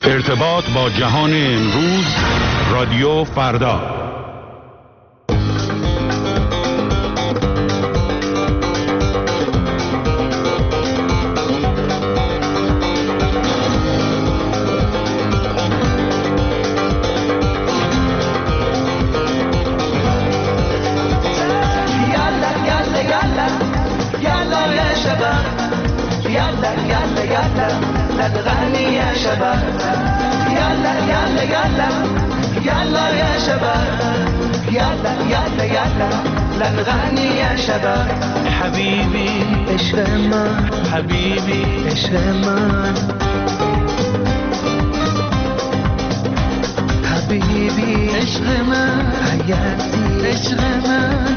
ارتباط با جهان امروز، رادیو فردا. نغني يا شباب يلا يلا يلا يلا يا شباب يلا يلا يلا نغني يا شباب حبيبي اشرمان حبيبي اشرمان حبيبي اشرمان حياتي اشرمان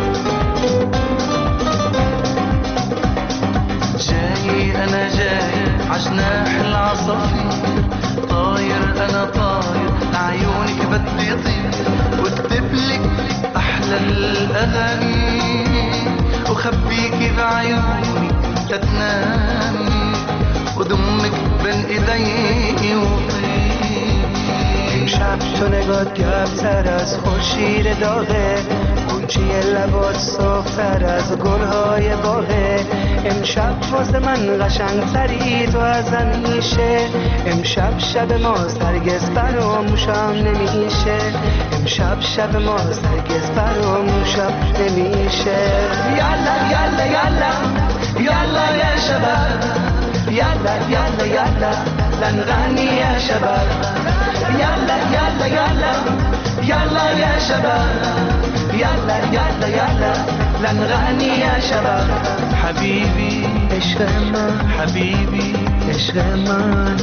جاي أنا جاي عجناح العصافير طاير أنا طاير لعيونك بدي طير واكتب لك أحلى الأغاني وخبيكي بعيوني تتنامي وضمك بين إيدي وطير امشب تو نگات گرم‌تر از خورشید داغه گوچه لبات صافتر از گلهای باغه امشب واسه من قشنگتری تو از همیشه امشب شب ما هرگز فراموشم نمیشه امشب شب ما هرگز فراموشم نمیشه یالا یالا یالا یالا یا شباب یالا یالا یالا نغني يا شباب يلا يلا يلا يلا يا شباب يلا يلا يلا نغني يا شباب حبيبي اشرمان حبيبي اشرمان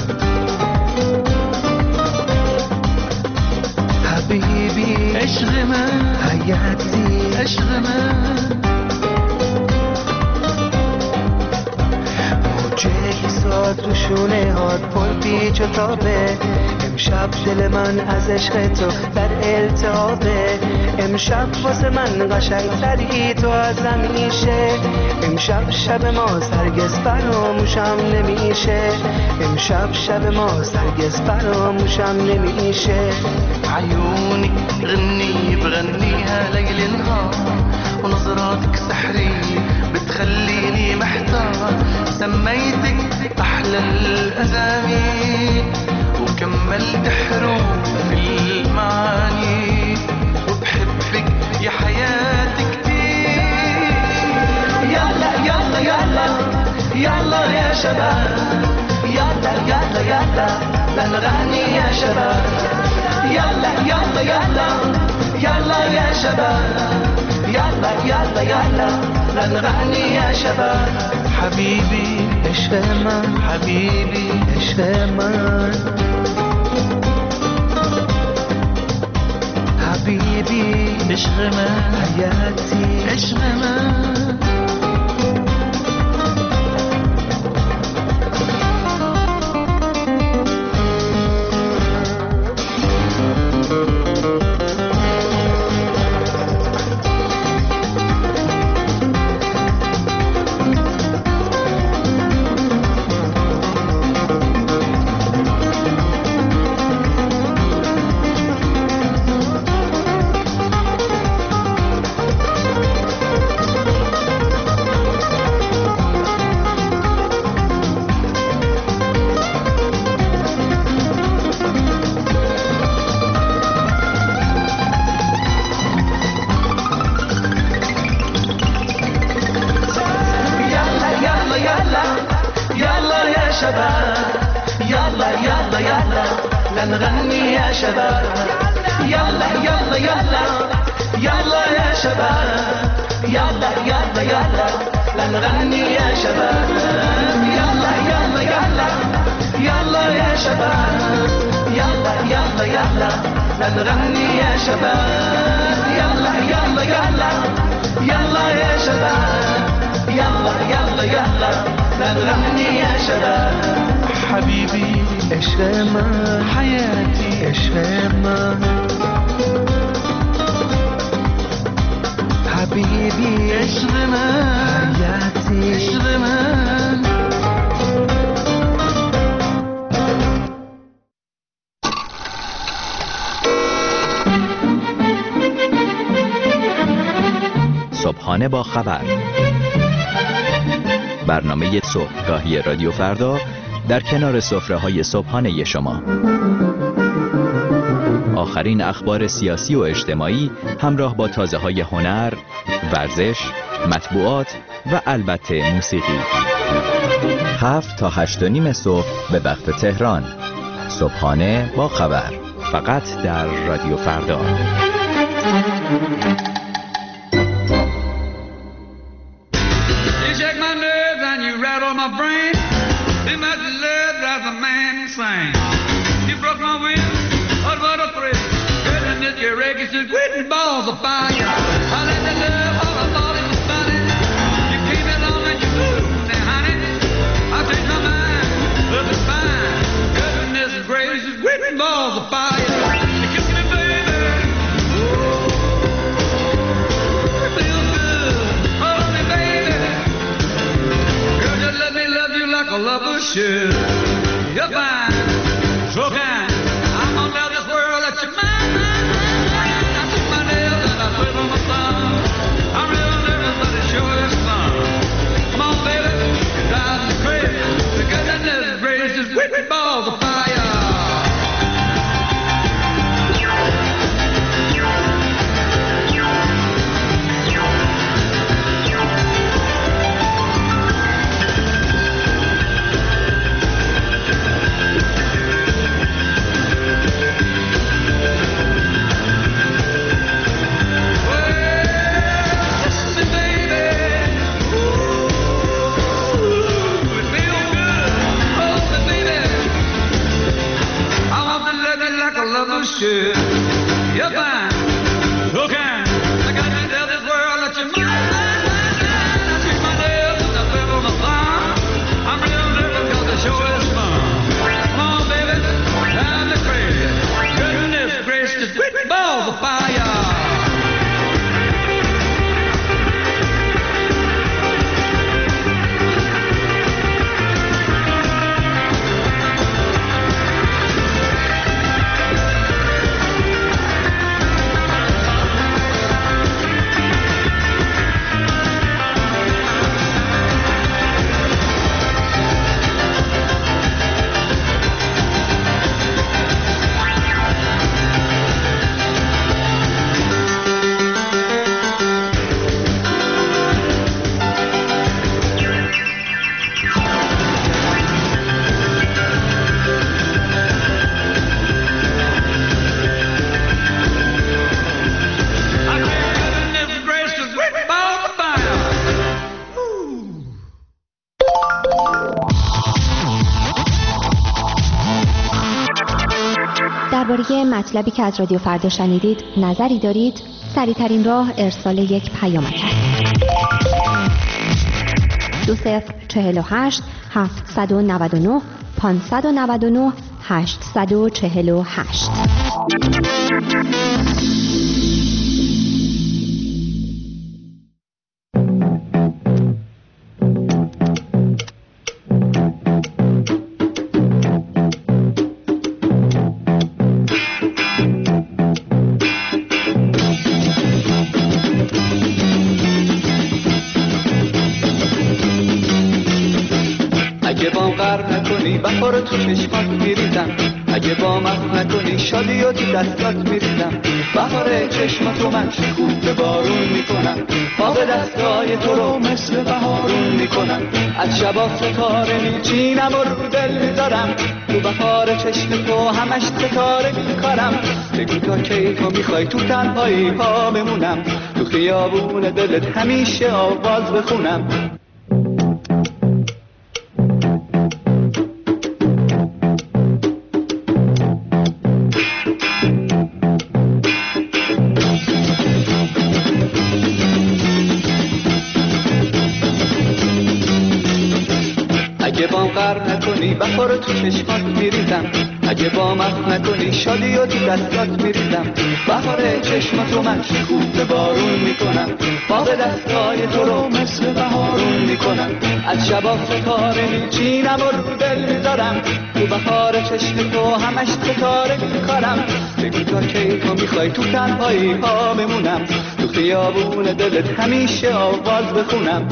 حبيبي اشرمان حياتي اشرمان موجه ساد رو شونه هات پر پیچ و تابه امشب دل من از عشق تو در التهابه امشب واسه من قشنگتری تو از همیشه امشب شب ما هرگز فراموشم نمیشه امشب شب ما هرگز فراموشم نمیشه عيونك غني بغنيها ليل نهار ونظراتك سحرية بتخليني محتار سميتك أحلى الأسامي وكملت حروف المعاني وبحبك يا حياتي كتير يلا يلا يلا يلا يا شباب يلا يلا يلا نغني يا شباب يلا يلا يلا يلا يا شباب يلا يلا يلا نغني يا شباب حبيبي اشرمان حبيبي اشرمان حبيبي اشرمان حياتي اشرمان يلا يلا يلا نغني يا شباب يلا يلا يلا يلا يا شباب يلا يلا يلا نغني يا شباب يلا يلا يلا يلا يا شباب يلا يلا يلا نغني يا شباب يلا يلا يلا يلا يا شباب يلا يلا يلا نغني يا شباب حبيبي اشرمان حياتي اشرمان حبيبي اشرمان حياتي اشرمان صبحانه با خبر، برنامه صبحگاهی رادیو فردا در کنار سفره‌های صبحانه شما. آخرین اخبار سیاسی و اجتماعی همراه با تازه‌های هنر، ورزش، مطبوعات و البته موسیقی. 7 تا 8:30 صبح به وقت تهران. صبحانه با خبر، فقط در رادیو فردا. Should you're fine, so kind. I'm gonna tell this world that you're mine. I took my nails and I slip on my thumb. I'm real nervous, but it sure is fun. Come on, baby, you drive me crazy. The goodness gracious, whipping balls of fire. Should you're fine, so kind. I got to tell this world that you're mine. I took my nails and I slip on my thumb. I'm real nervous 'cause the show is fun. Come on, baby, drive me crazy. Goodness gracious, quick balls of fire. درباره مطلبی که از رادیو فردا شنیدید نظری دارید؟ سریع‌ترین راه ارسال یک پیامک است. 2048 799 599 848. بخار تو چشمات میریزم، اگه با مخ نکنی شادی و تو دستات میریزم. بهار چشماتو من شکوه به بارون میکنم، پا به دستای تو رو مثل بهارون میکنم. از شبا ستاره میچینم و رو دل میذارم، تو بهار چشم تو همش ستاره میکارم. بگو تا کی تو میخوای تو تنهایی ها بمونم، تو خیابون دلت همیشه آواز بخونم. غرق نکنی بهار تو چشمات میریزم، اگه با مخ نکنی شادی و تو دستات میریزم. بهار چشماتو من شکوفه بارون میکنم، باغ دستای تو رو مثل بهارون میکنم. از شبا ستاره میچینم و رو دل میذارم، تو بهار چشم تو همش ستاره میکارم. بگو تا کی تو میخوای تو تنهایی ها بمونم، تو خیابون دلت همیشه آواز بخونم.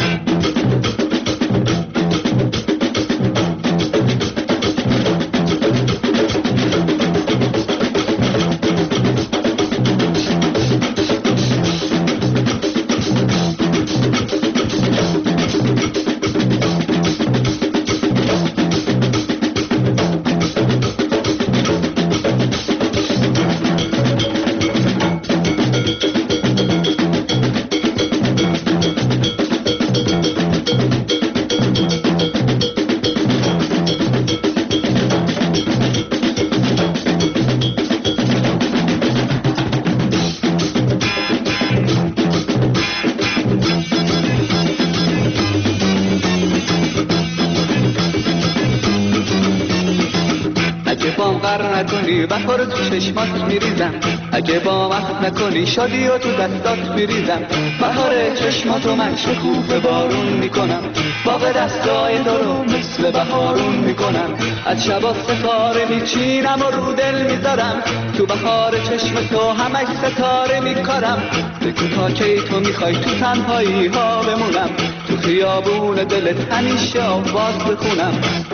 بهار تو چشمات میریزم، اگه با مخ نکنی شادی و تو دستات میریزم. بهار چشماتو من شکوفه بارون میکنم، باغ دستای تو رو مثل بهارون میکنم. از شبا ستاره میچینم و رو دل میذارم، تو بهار چشم تو همش ستاره میکارم. بگو تا کی تو میخوای تو تنهایی ها بمونم، تو خیابون دلت همیشه آواز بخونم.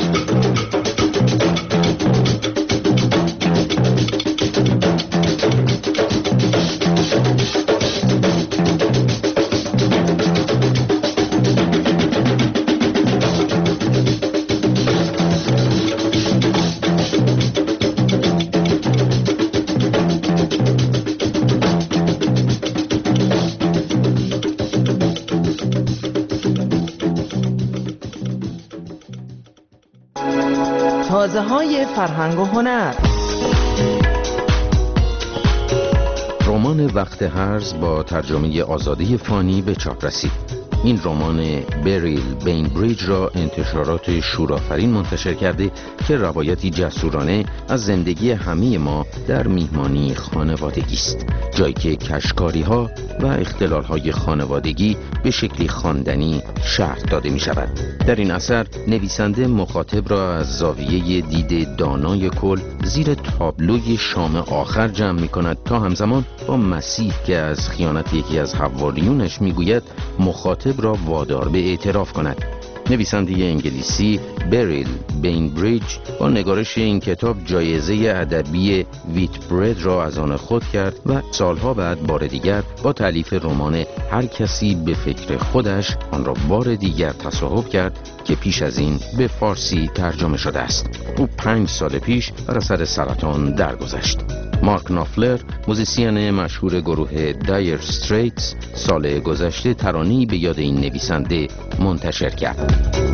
تازه های فرهنگ و هنر. رمان وقت هرز با ترجمه آزاده فانی به چاپ رسید. این رمان بریل بینبریج را انتشارات شورآفرین منتشر کرده که روایتی جسورانه از زندگی همه ما در میهمانی خانوادگی است، جایی که کشکاری‌ها و اختلال‌های خانوادگی به شکلی خواندنی شرح داده می‌شود. در این اثر نویسنده مخاطب را از زاویه دید دانای کل زیر تابلوی شام آخر جمع می‌کند تا همزمان با مسیح که از خیانت یکی از حواریونش می‌گوید مخاطب را وادار به اعتراف کند. نویسنده انگلیسی بریل بینبریج با نگارش این کتاب جایزه ادبی ویتبرد را از آن خود کرد و سالها بعد بار دیگر با تألیف رمان هر کسی به فکر خودش آن را بار دیگر تصاحب کرد که پیش از این به فارسی ترجمه شده است. او 5 سال پیش بر اثر سرطان درگذشت. مارک نافلر، موزیسین مشهور گروه دایر استریتس، سال گذشته ترانه‌ای به یاد این نویسنده منتشر کرد.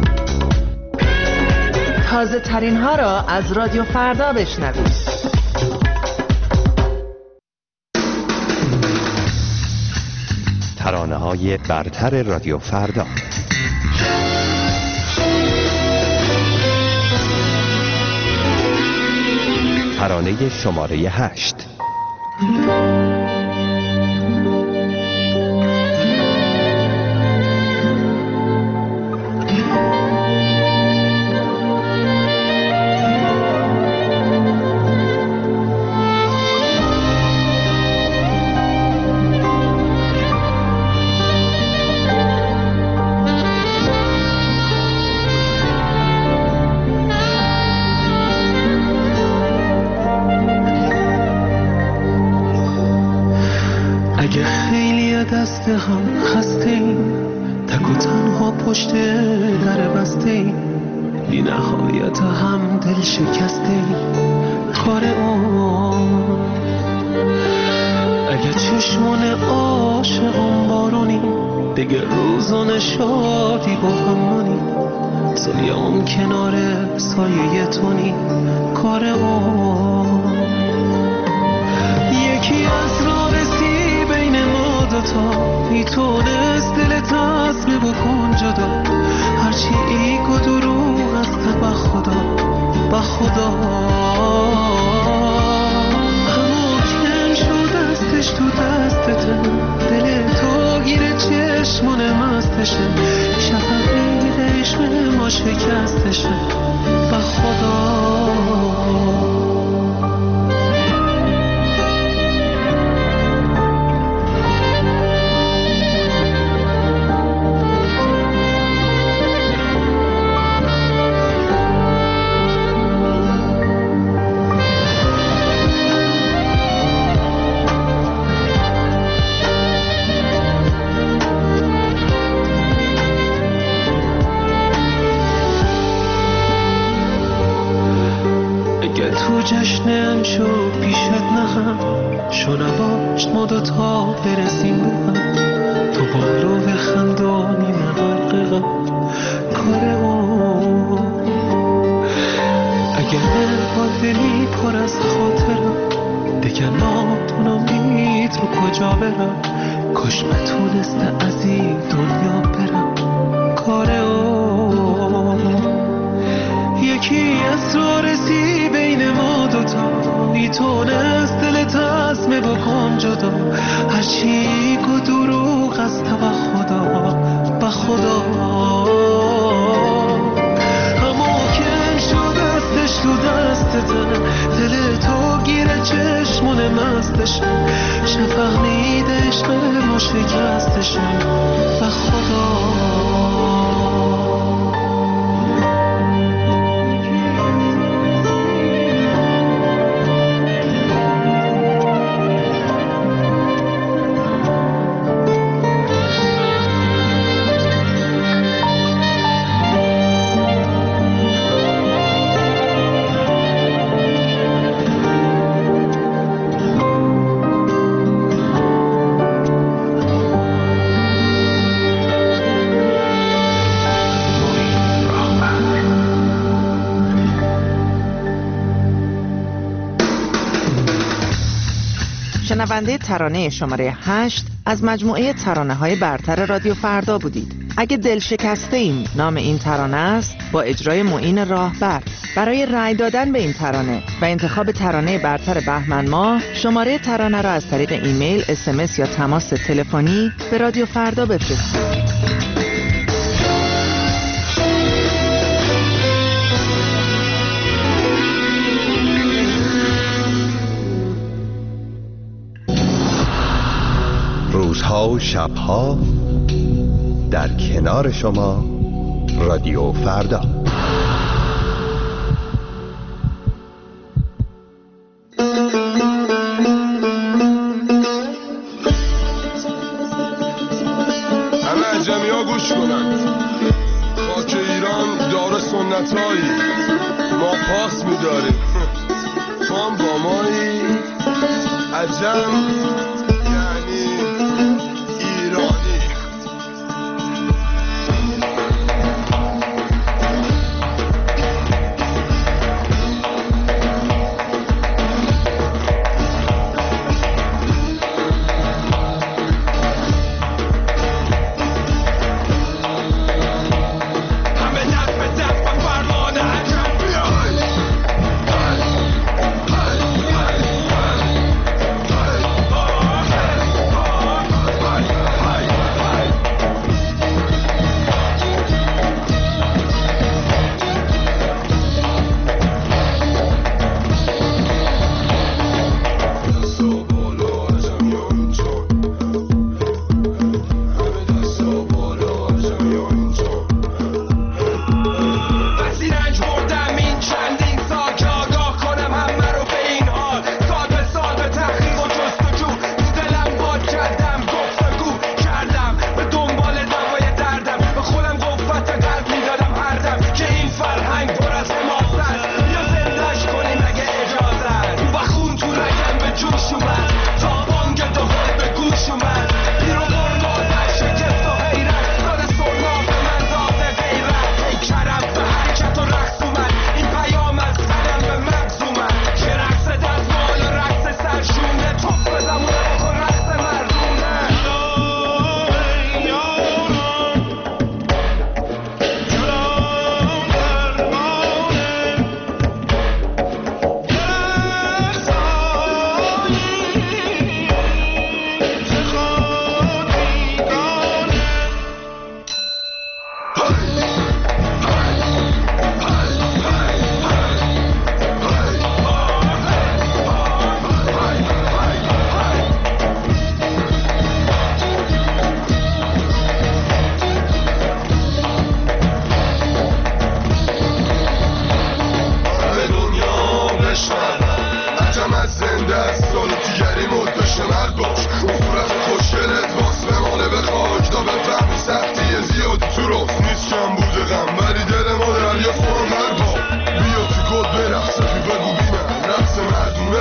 تازه ترین ها را از رادیو فردا بشنوید. ترانه های برتر رادیو فردا. ترانه شماره 8. دست هم خسته ایم، تک و تنها پشت در بسته ایم، بی نهایت هم دل شکسته ایم. کار اون اگه چشمان عاشقان بارونی، دیگه روزان شادی با همونی، سالیام کنار سایه تونی. کار اون یکی از راه رسی بین ما دوتا، میتونست دل تصمیم بکن جدا، هرچی ایگ و درو از تبا خدا. همو کم شد دستش تو دستته، دل تو گیره چشمونه مستشه، شفقی عشق ما شکستشه و خدا. جشنم شو پیشت نهم، شو نباشت ما دوتا برسیم به هم، تو بالو به خندانی من غرقم کار اون. اگر با دلی پر از خاطرم دیگر ناتون امید رو کجا برم، کاش نتونسته از این دنیا برم کار اون. یکی اسرارسی بین ما دوتا میتونست دلت عزمه بکن جدا، هرچی که دروغ است و خدا و خدا. همو کم شد دستش تو دستته، دل تو گیره چشمونه مستشه، شفق میده عشق ما شکستشه و خدا. شنونده ترانه شماره 8 از مجموعه ترانه‌های برتر رادیو فردا بودید. اگه دل شکسته ایم نام این ترانه است، با اجرای معین راهبر. برای رأی دادن به این ترانه و انتخاب ترانه برتر بهمن ماه، شماره ترانه را از طریق ایمیل، SMS یا تماس تلفنی به رادیو فردا بفرستید. روزها و شبها در کنار شما رادیو فردا. همه عجمی ها گوش کنند، خاک ایران داره سنتایی، ما پاس میداریم، تو هم با مایی عجم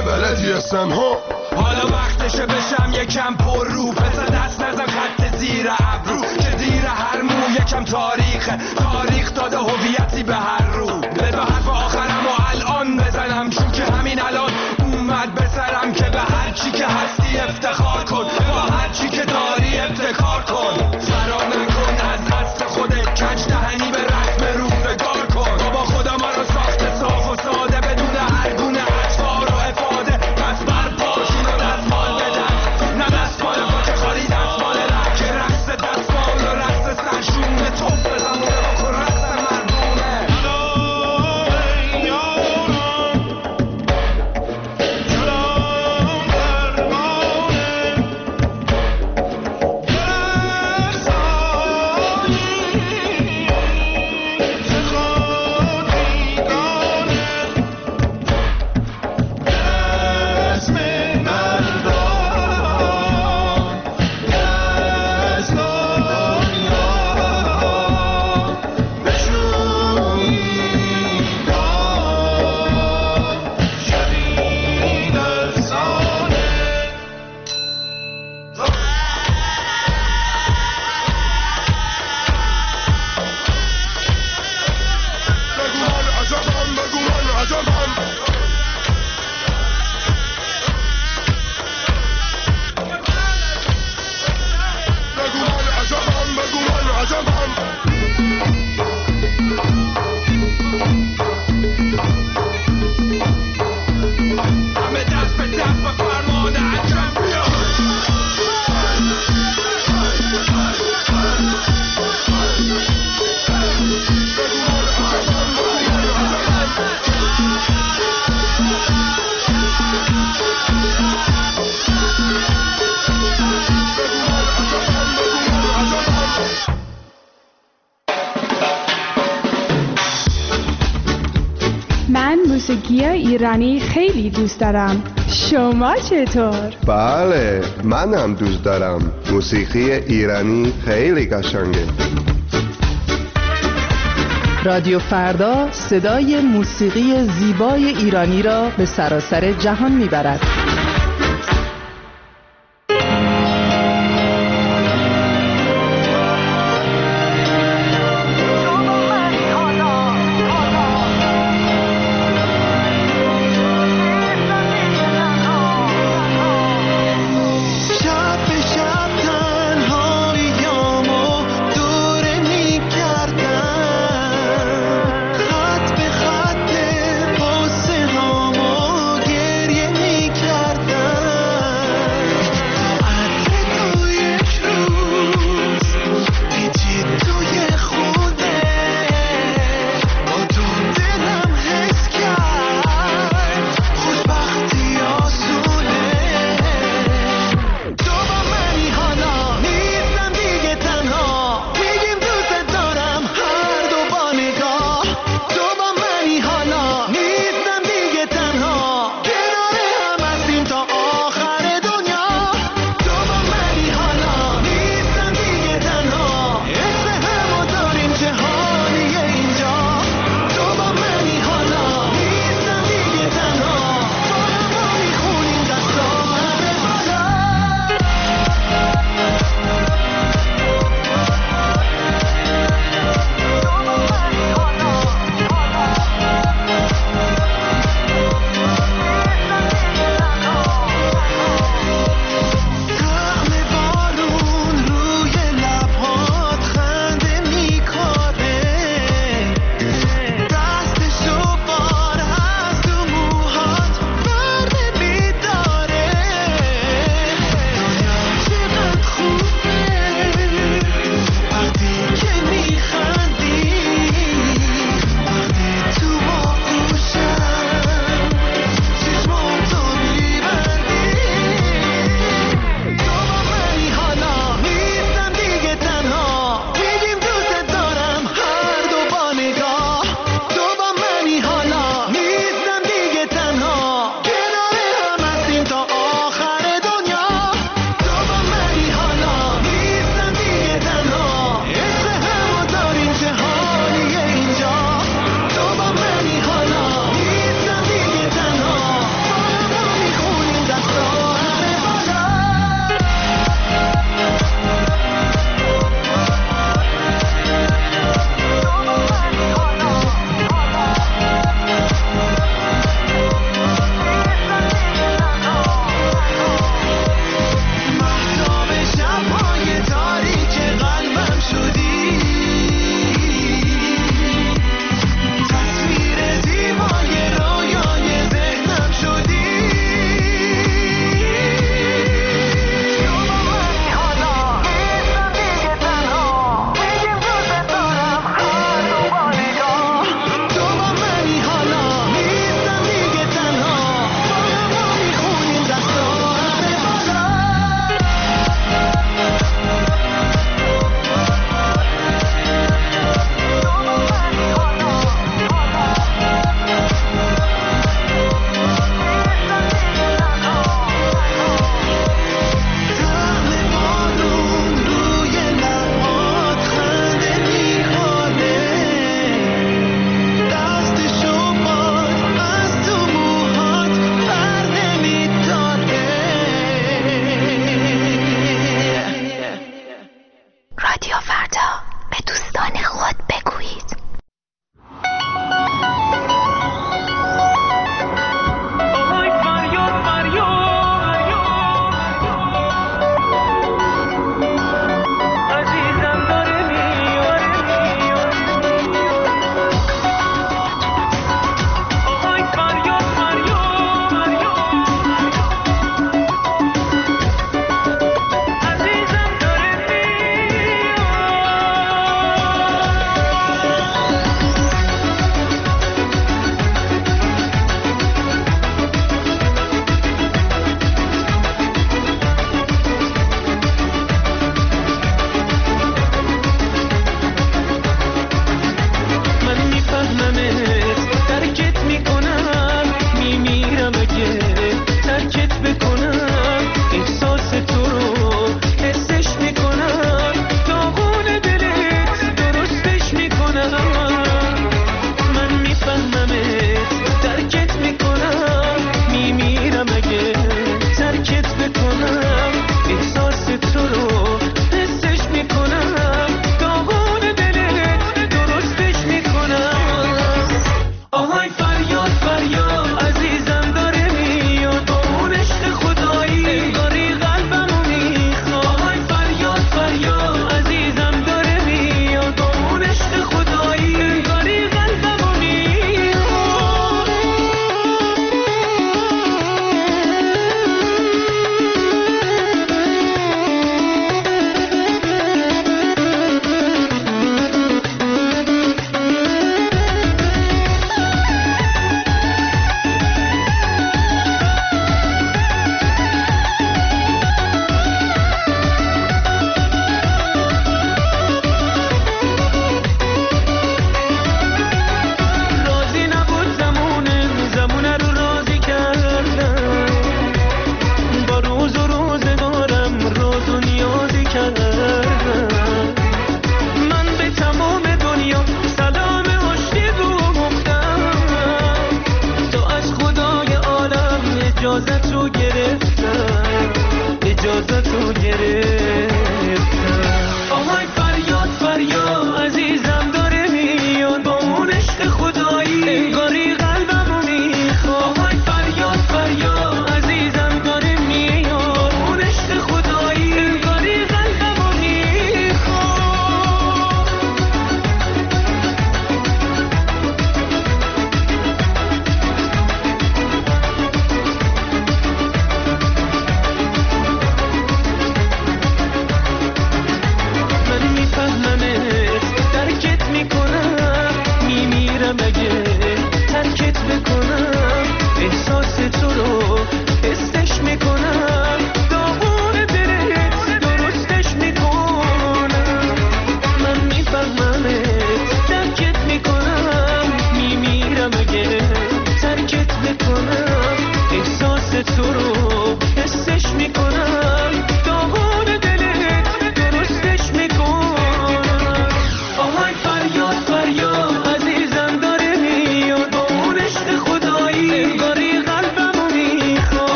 همه بلدی هستن ها. حالا وقتشه بشم یکم پر رو، پس دست نزن خط زیر ابرو که زیر هر مو یکم تاریخه، تاریخ داده هویتی به هر رو. بذار حرف آخرم و الان بزنم، چون که همین الان اومد به سرم که به هر چی که هستی افتخار کن، با هر چی که داری ابتکار کن. فرار نکن از دست خودت، کج دهنی به رسم روزگار کن. بابا خدا ما رو ساخته صاف و ساده بدون هر گونه اطفار و افاده. پس برپاشین و دستمال بدن، نه دستمال پاچه خالی، دستمال رک که رقص دستمال و رقص سرشونه. توف زمونه بکن رقص مردونه. موسیقی ایرانی خیلی دوست دارم. شما چطور؟ بله، من هم دوست دارم. موسیقی ایرانی خیلی قشنگه. رادیو فردا صدای موسیقی زیبای ایرانی را به سراسر جهان میبرد. خط به خط پاسه هامو گریه می کردم.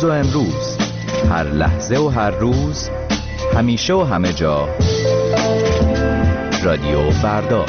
دیروز و امروز، هر لحظه و هر روز، همیشه و همه جا. رادیو فردا.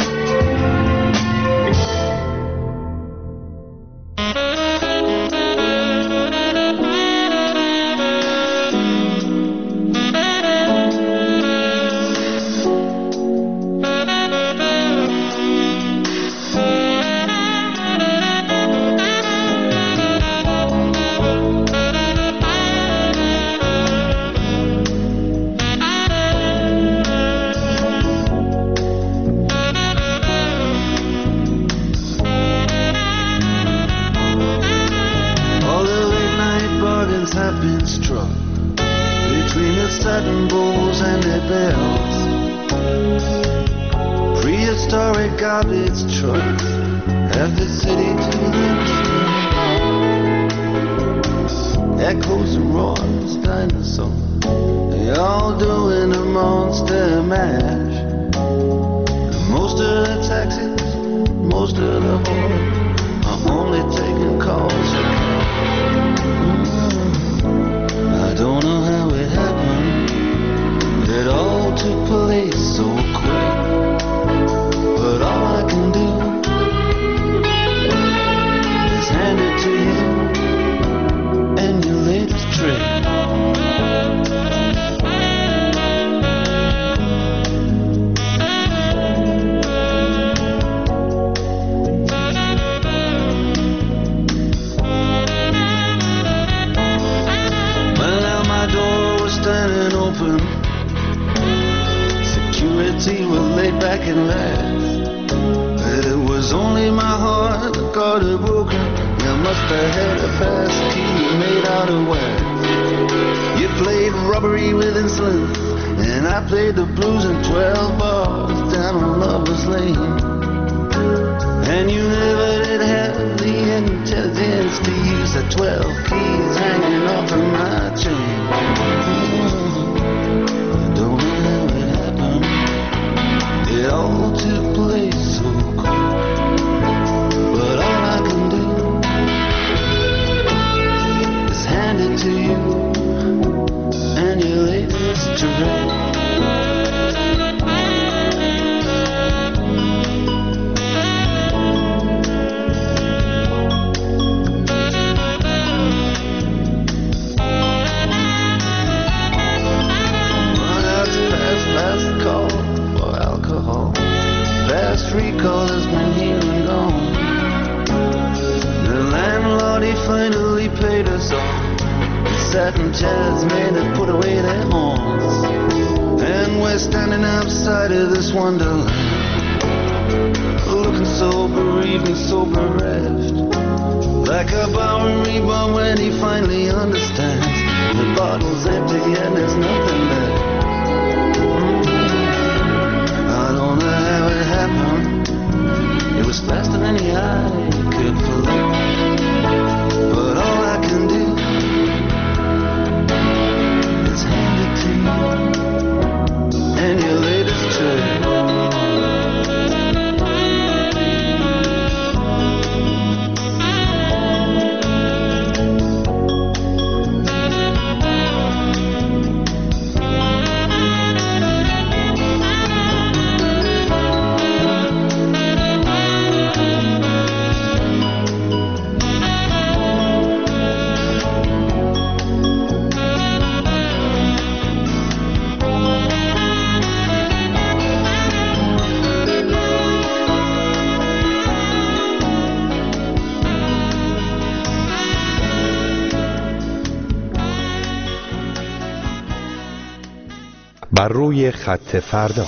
بر روی خط فردا.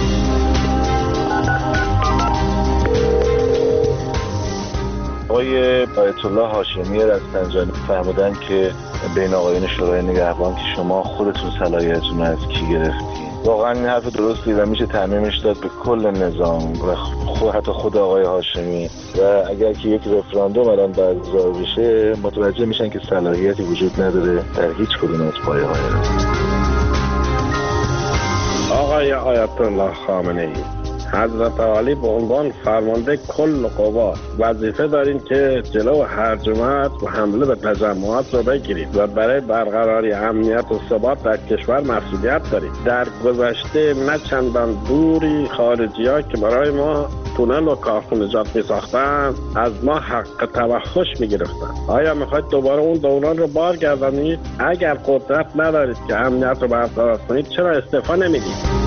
آقای آیت الله هاشمی رستنجانی فرمودن که بین آقایان شورای نگهبان که شما خودتون صلاحیتتون از کی گرفتین. واقعا این حرف درستی و میشه تعمیمش داد به کل نظام و حتی خود آقای هاشمی و اگر که یک رفراندوم الان برگزار بشه متوجه میشن که صلاحیتی وجود نداره در هیچ کدوم از پایه‌های آقای آیت الله خامنه‌ای حضرت عالی به عنوان فرمانده کل قوا وظیفه دارین که جلو هرجمت و حمله به تجمعات رو بگیرید و برای برقراری امنیت و ثبات در کشور مسئولیت دارید. در گذشته نه چندان دوری خارجی‌ها که برای ما تونل و کارخانجات می ساختن از ما حق توحش می گرفتن. آیا میخواید دوباره اون دوران رو بارگردانید؟ اگر قدرت ندارید که امنیت رو برقرار کنید چرا استعفا نمیدید؟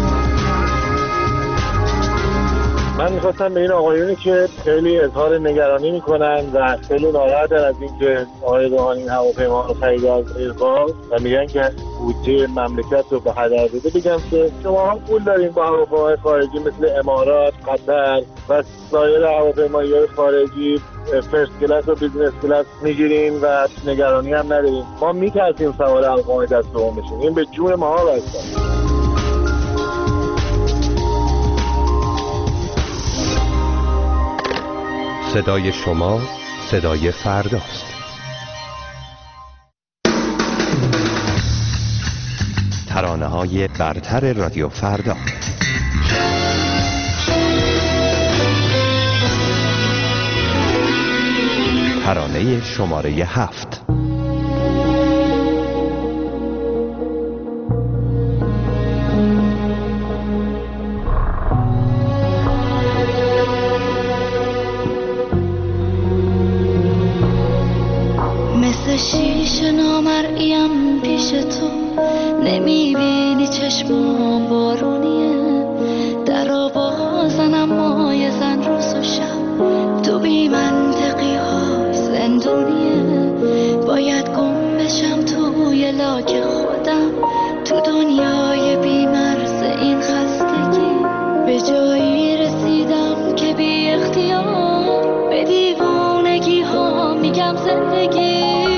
من میخواستم به این آقایونی که خیلی اظهار نگرانی میکنن و خیلی ناراحتن از اینکه آقای روحانی این هواپیما رو خرید از ایرباز و میگن که بودجه مملکت رو به هدر داده، بگم که شما هم پول دارین با هواپیماهای خارجی مثل امارات، قطر و سایر هواپیماهای خارجی فرست کلاس و بیزنس کلاس میگیرین و نگرانی هم ندارین. ما میترسیم سوار هواپیمای دست دوم بشیم. این به جون ما بسته. صدای شما صدای فرداست. ترانه‌های برتر رادیو فردا. ترانه شماره 7. شیشه نامرئیم پیش تو، نمیبینی چشمام بارونیه، در بازنم مای زن روز و شب، تو بی منطقی های زندونیه، باید گم بشم توی لاک خودم، تو دنیای بی مرز این خستگی، به جایی رسیدم که بی اختیار به دیوانگی ها میگم زندگی.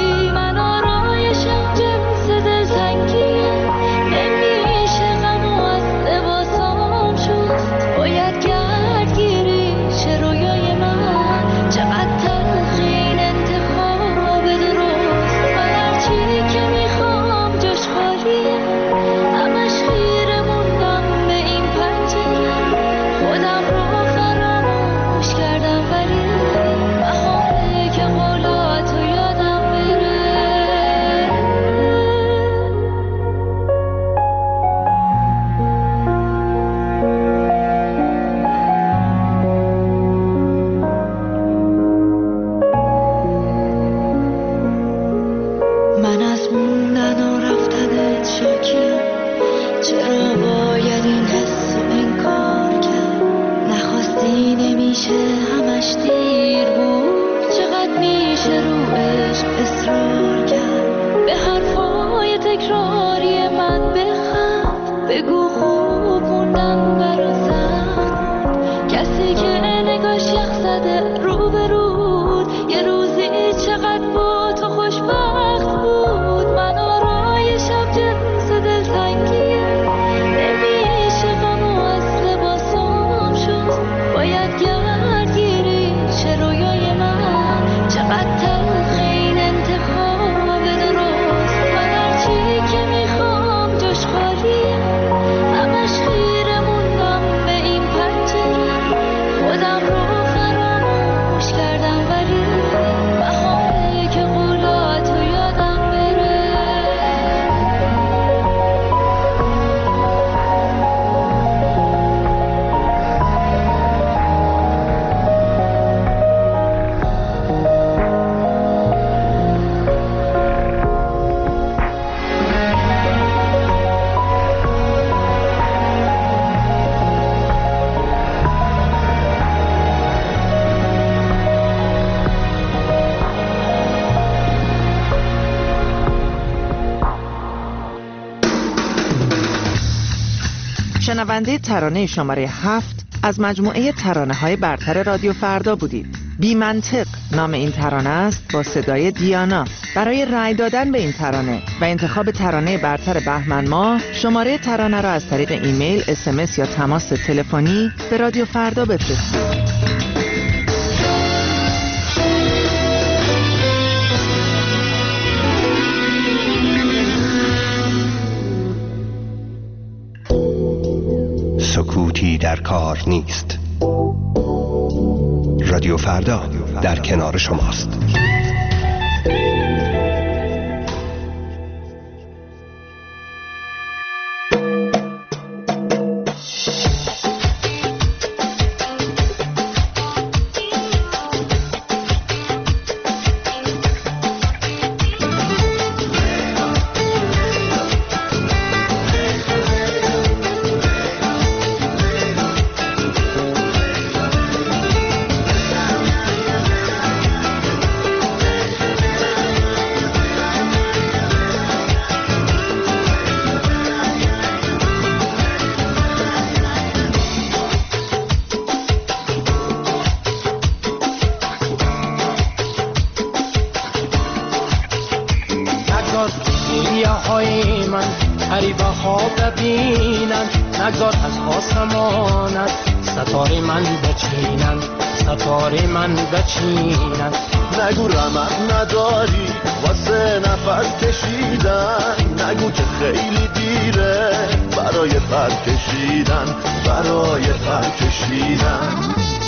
شنونده ترانه شماره 7 از مجموعه ترانه‌های برتر رادیو فردا بودید. بی منطق نام این ترانه است با صدای دیانا. برای رأی دادن به این ترانه و انتخاب ترانه برتر بهمن ماه شماره ترانه را از طریق ایمیل، SMS یا تماس تلفنی به رادیو فردا بفرستید. سکوتی در کار نیست. رادیو فردا در کنار شماست. نگو رمق نداری واسه نفس کشیدن، نگو که خیلی دیره برای پر کشیدن، برای پر کشیدن.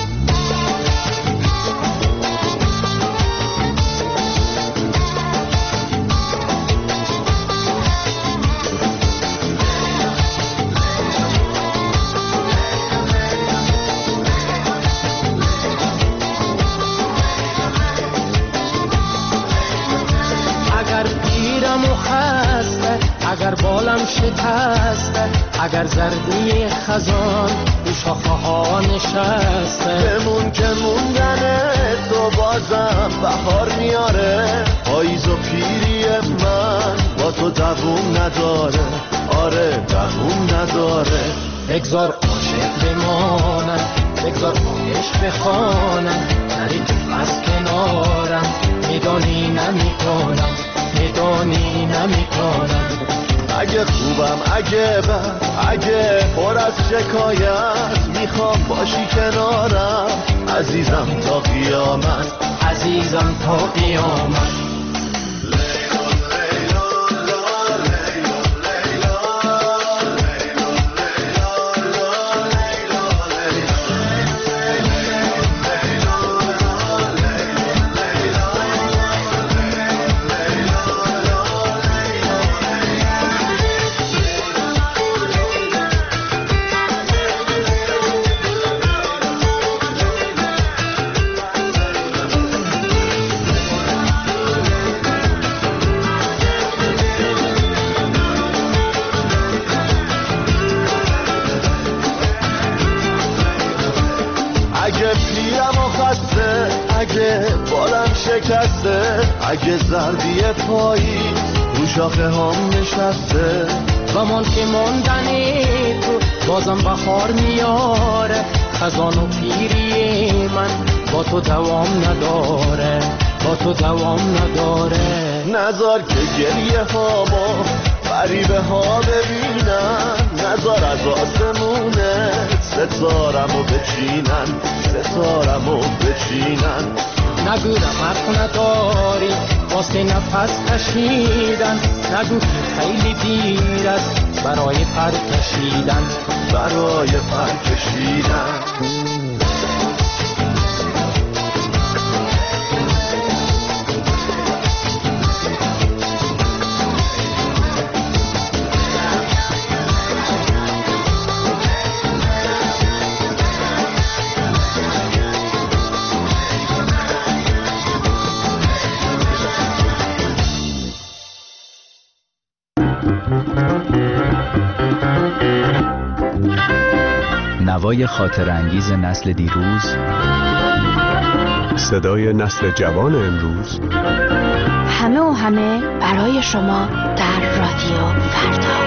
اگر بالم شکسته، اگر زردی خزان رو شاخه ها نشسته، بمون که موندن تو بازم بهار میاره. پاییز و پیری من با تو دووم نداره، آره دووم نداره. بگذار عاشق بمانم، بگذار عشق بخوانم، نری تو از کنارم، میدانی نمیکنم، میدانی نمیکنم. اگه خوبم اگه بد، اگه پر از شکایت، میخوام باشی کنارم عزیزم تا قیامت، عزیزم تا قیامت. اگه بالم شکسته، اگه زردی پایی رو شاخه هم نشسته، زمان که موندنی تو بازم بهار میاره. خزان و پیری من با تو دوام نداره، با تو دوام نداره. نذار که گریه هامو غریبه ها ببینن، نذار از آسمونه ستارمو بچینن، ستارمو بچینن. نگو رمق نداری واسه نفس کشیدن، نگو که خیلی دیر است برای پر کشیدن، برای پر کشیدن. نوای خاطر انگیز نسل دیروز، صدای نسل جوان امروز، همه و همه برای شما در رادیو فردا.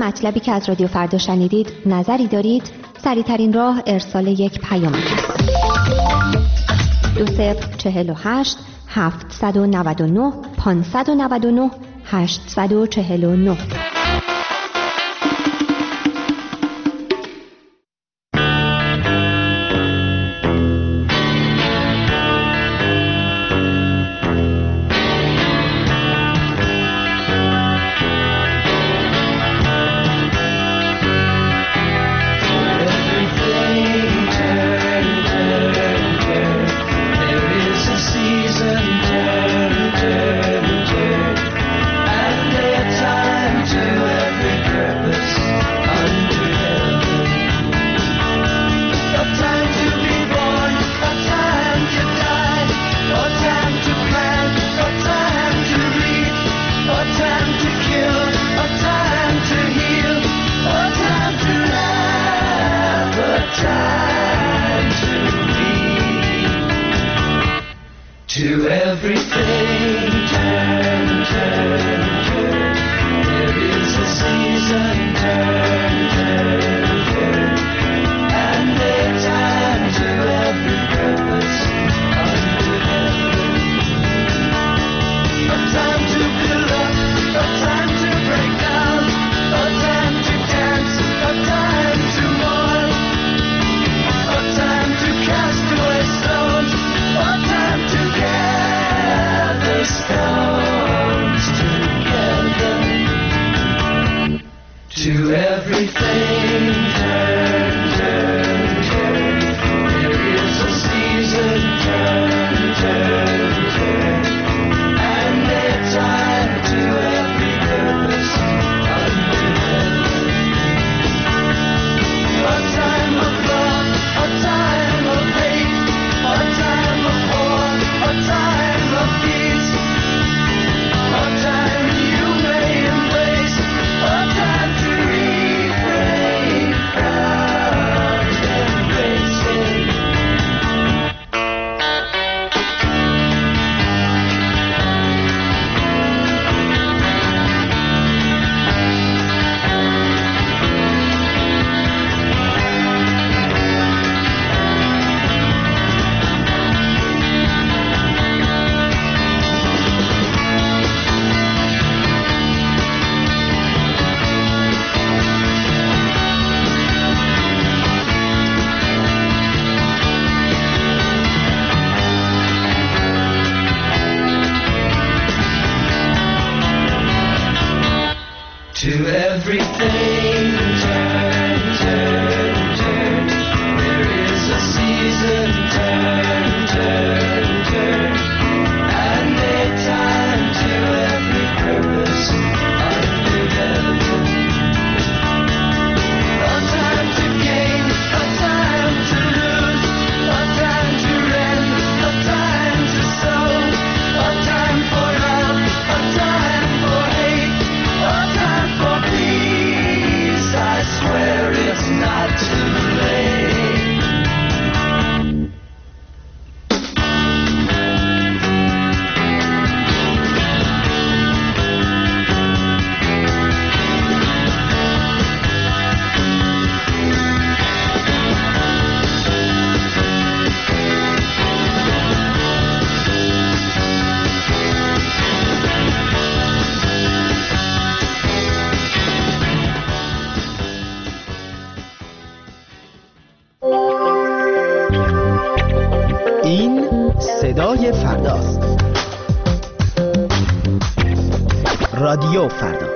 مطلبی که از رادیو فردا شنیدید نظری دارید؟ سریع‌ترین راه ارسال یک پیامک است. 2048 799 599 849. To everything, turn, turn, turn. There is a season, turn, turn, turn. And a time to every purpose under heaven. A time to build up, a time to break down, a time to dance, a time to mourn, a time to cast away stones, a time to gather stones together. To everything, turn, turn, turn. There is a season, turn, turn, turn. And a time to every purpose under heaven. A time of love, a time of hate, a time of war, a time of peace, a time you may embrace, a time to refrain from embracing. To everything, turn, turn, turn. There is a season, turn, turn, turn. And a time to every purpose under heaven. A time to gain, a time to lose, a time to rend, a time to sow, a time for love, a time for hate, a time for peace. I swear it's not too late. این صدای فرداست. رادیو فردا.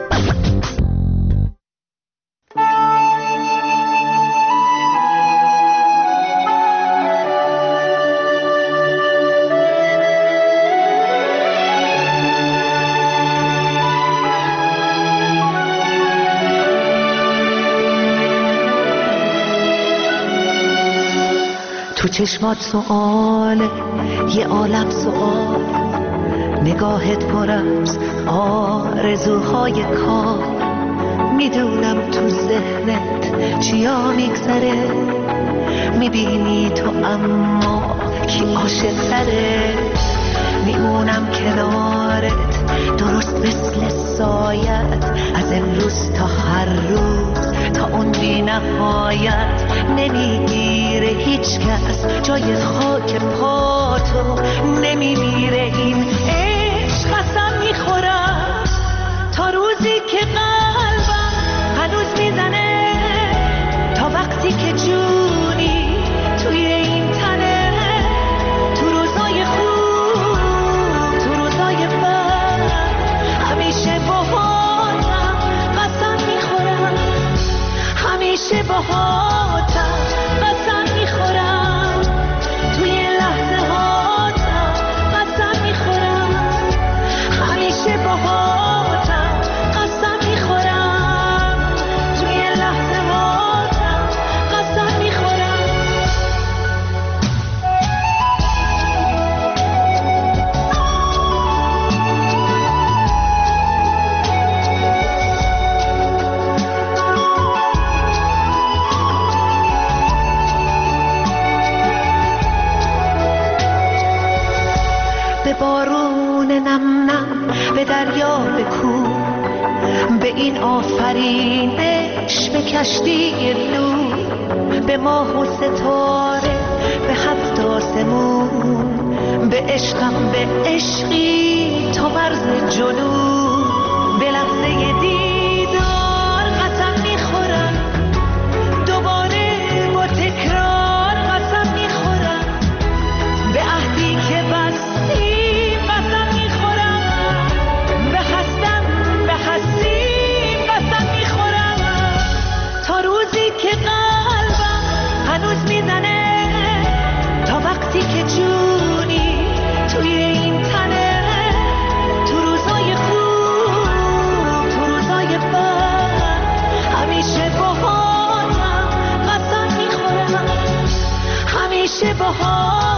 تو چشمات سؤاله، یه عالم سؤال، نگاهت پر از آرزوهای کار. میدونم تو ذهنت چیا میگذره، میبینی تو اما کی عاشق تره. میمونم کنارت درست مثل سایت از امروز تا هر روز تا اون بی نهایت نمیگیره هیچ کس جای خاک پاتو نمیمیره این عشق قسم میخورم تا روزی که قلبم هنوز میزنه تا وقتی که جونی توی این تنه تو روزای خوب تو روزای بد همیشه باهاتم قسم میخورم همیشه باهاتم قسم میخورم توی لحظه هاتم قسم میخورم همیشه باهاتم قسم میخورم توی لحظه هاتم قسم میخورم به بارون نم نم به دریا به کوه به این آفرینش به کشتی نور به ماه و ستاره به هفت آسمون به عشقم به عشقی تا مرز جنون به لحظه دیدار قسم میخورم دوباره با تکرار قسم میخورم به عهدی که بستیم قسم میخورم به هستیم قسم میخورم تا روزی که قلبم هنوز میزنه تا وقتی که جونی توی این تنه تو روزای خوب تو روزای بد همیشه باهاتم قسم میخورم همیشه باهاتم